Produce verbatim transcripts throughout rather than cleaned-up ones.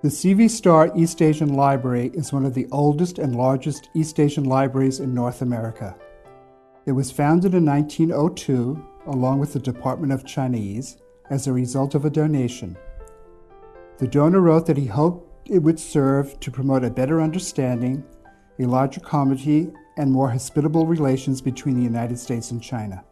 The C V Starr East Asian Library is one of the oldest and largest East Asian libraries in North America. It was founded in nineteen oh two, along with the Department of Chinese, as a result of a donation. The donor wrote that he hoped it would serve to promote a better understanding, a larger community, and more hospitable relations between the United States and China.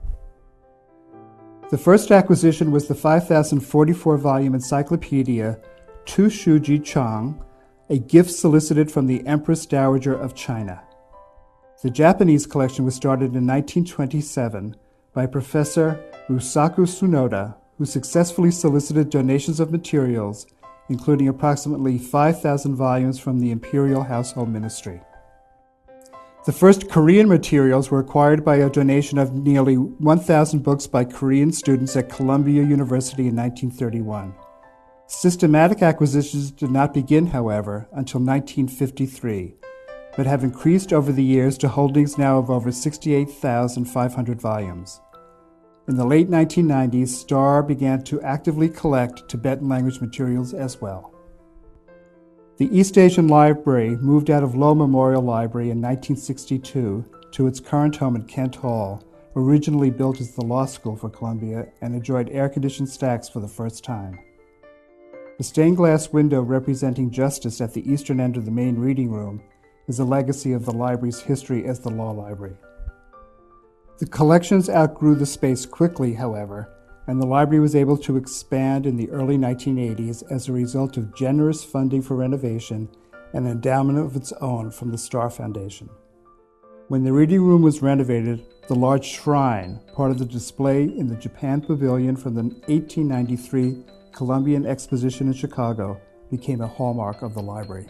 The first acquisition was the five thousand forty-four volume encyclopedia Tu Shuji Chang, a gift solicited from the Empress Dowager of China. The Japanese collection was started in nineteen twenty-seven by Professor Rusaku Tsunoda, who successfully solicited donations of materials, including approximately five thousand volumes from the Imperial Household Ministry. The first Korean materials were acquired by a donation of nearly one thousand books by Korean students at Columbia University in nineteen thirty-one. Systematic acquisitions did not begin, however, until nineteen fifty-three, but have increased over the years to holdings now of over sixty-eight thousand five hundred volumes. In the late nineteen nineties, Starr began to actively collect Tibetan language materials as well. The East Asian Library moved out of Low Memorial Library in nineteen sixty-two to its current home in Kent Hall, originally built as the law school for Columbia, and enjoyed air-conditioned stacks for the first time. The stained glass window representing justice at the eastern end of the main reading room is a legacy of the library's history as the law library. The collections outgrew the space quickly, however, and the library was able to expand in the early nineteen eighties as a result of generous funding for renovation and an endowment of its own from the Starr Foundation. When the reading room was renovated, the large shrine, part of the display in the Japan Pavilion from the eighteen ninety-three Columbian Exposition in Chicago, became a hallmark of the library.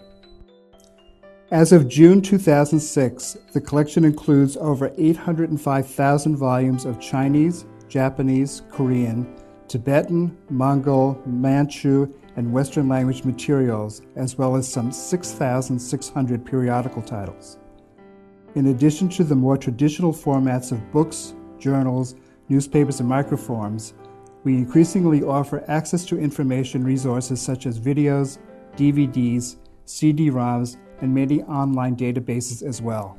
As of June two thousand six, the collection includes over eight hundred five thousand volumes of Chinese, Japanese, Korean, Tibetan, Mongol, Manchu, and Western language materials, as well as some six thousand six hundred periodical titles. In addition to the more traditional formats of books, journals, newspapers, and microforms, we increasingly offer access to information resources such as videos, D V Ds, C D ROMs, and many online databases as well.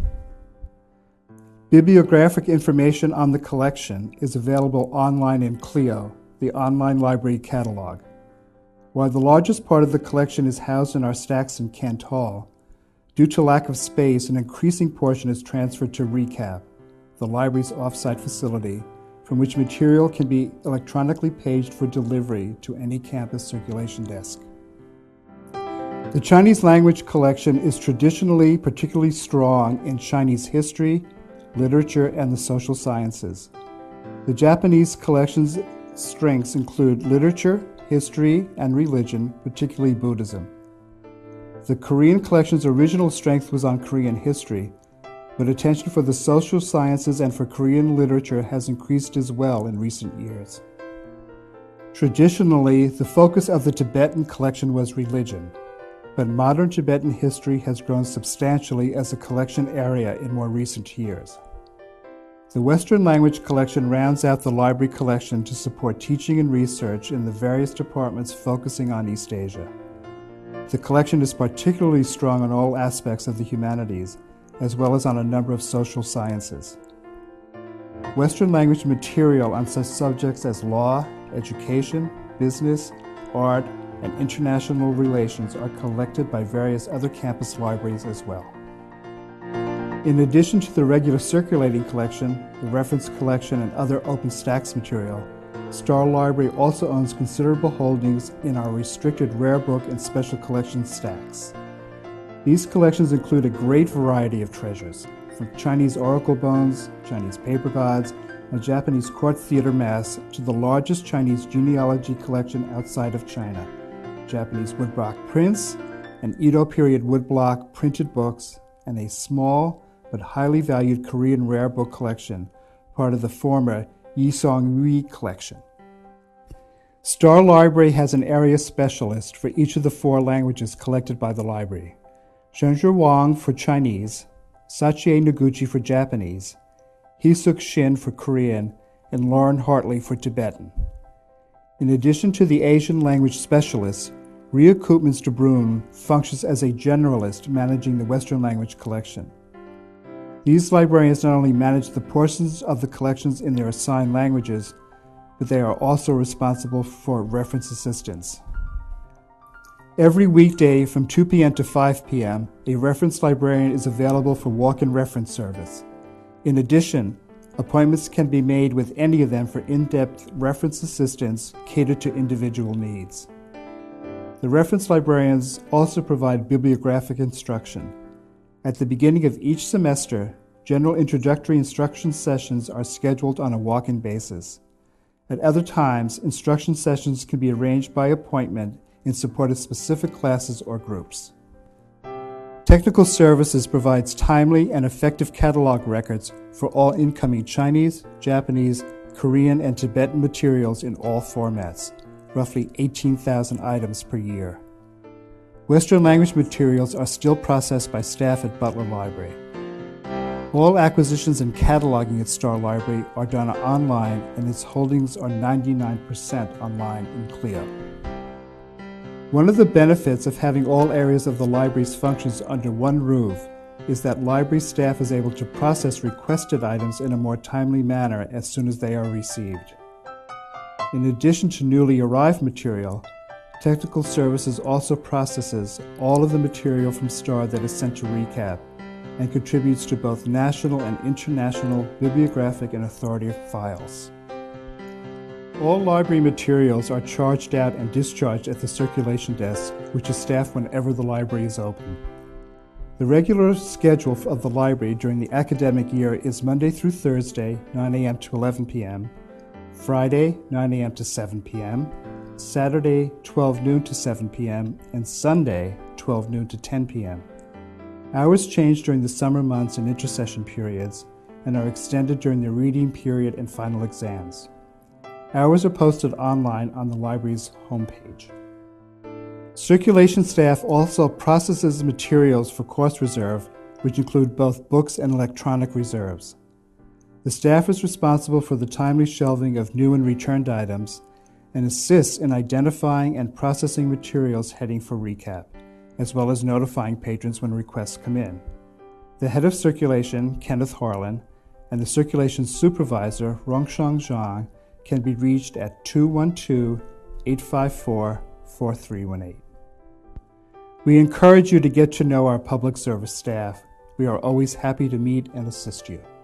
Bibliographic information on the collection is available online in Clio, the online library catalog. While the largest part of the collection is housed in our stacks in Kent Hall, due to lack of space, an increasing portion is transferred to ReCap, the library's off-site facility, from which material can be electronically paged for delivery to any campus circulation desk. The Chinese language collection is traditionally particularly strong in Chinese history, literature, and the social sciences. The Japanese collection's strengths include literature, history, and religion, particularly Buddhism. The Korean collection's original strength was on Korean history, but attention for the social sciences and for Korean literature has increased as well in recent years. Traditionally, the focus of the Tibetan collection was religion, but modern Tibetan history has grown substantially as a collection area in more recent years. The Western language collection rounds out the library collection to support teaching and research in the various departments focusing on East Asia. The collection is particularly strong on all aspects of the humanities, as well as on a number of social sciences. Western language material on such subjects as law, education, business, art, and international relations are collected by various other campus libraries as well. In addition to the regular circulating collection, the reference collection, and other open stacks material, Starr Library also owns considerable holdings in our restricted rare book and special collections stacks. These collections include a great variety of treasures, from Chinese oracle bones, Chinese paper gods, and Japanese court theater masks to the largest Chinese genealogy collection outside of China, Japanese woodblock prints, and Edo period woodblock printed books, and a small but highly valued Korean rare book collection, part of the former Yisong-Ui collection. Starr Library has an area specialist for each of the four languages collected by the library: Zhenzhi Wang for Chinese, Sachi Noguchi for Japanese, Hisuk Shin for Korean, and Lauren Hartley for Tibetan. In addition to the Asian language specialists, Ria Koopmans de Bruin functions as a generalist managing the Western language collection. These librarians not only manage the portions of the collections in their assigned languages, but they are also responsible for reference assistance. Every weekday from two p m to five p m, a reference librarian is available for walk-in reference service. In addition, appointments can be made with any of them for in-depth reference assistance catered to individual needs. The reference librarians also provide bibliographic instruction. At the beginning of each semester, general introductory instruction sessions are scheduled on a walk-in basis. At other times, instruction sessions can be arranged by appointment in support of specific classes or groups. Technical Services provides timely and effective catalog records for all incoming Chinese, Japanese, Korean, and Tibetan materials in all formats, roughly eighteen thousand items per year. Western language materials are still processed by staff at Butler Library. All acquisitions and cataloging at Star Library are done online, and its holdings are ninety-nine percent online in Clio. One of the benefits of having all areas of the library's functions under one roof is that library staff is able to process requested items in a more timely manner as soon as they are received. In addition to newly arrived material, Technical Services also processes all of the material from Star that is sent to ReCap and contributes to both national and international bibliographic and authoritative files. All library materials are charged out and discharged at the circulation desk, which is staffed whenever the library is open. The regular schedule of the library during the academic year is Monday through Thursday, nine a m to eleven p m, Friday, nine a m to seven p m, Saturday, twelve noon to seven p m, and Sunday, twelve noon to ten p m Hours change during the summer months and intersession periods and are extended during the reading period and final exams. Hours are posted online on the library's homepage. Circulation staff also processes materials for course reserve, which include both books and electronic reserves. The staff is responsible for the timely shelving of new and returned items and assists in identifying and processing materials heading for ReCap, as well as notifying patrons when requests come in. The head of circulation, Kenneth Harlan, and the circulation supervisor, Rongshang Zhang, can be reached at two one two, eight five four, four three one eight. We encourage you to get to know our public service staff. We are always happy to meet and assist you.